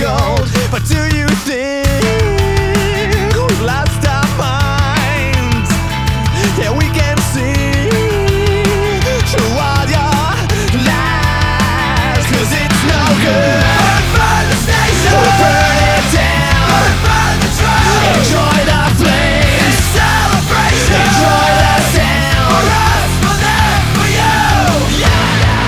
gold. But do you think we've lost our minds? Yeah, we can see through all your lies, 'cause it's no good. Burn the station, burn it down, burn the truck. Enjoy the flames, it's celebration. Enjoy the sound, for us, for them, for you. Yeah.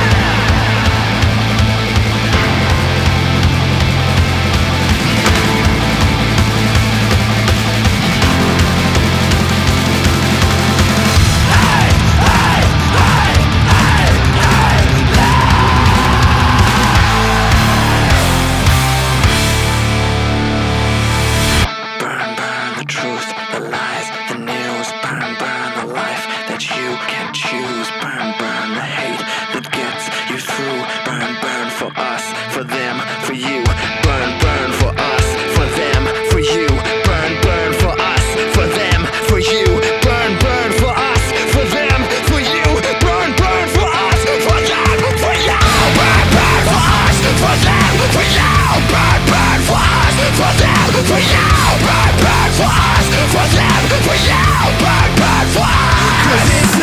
Choose, burn the hate that gets you through. Burn for us, for them, for you. Burn for us, for them, for you. Burn for us, for them, for you. Burn for us, for them, for you. Burn for us, for them, for you. Burn for us, for them, for you. Burn for us, for them, for you. Burn for us, for them, for you. Burn for us.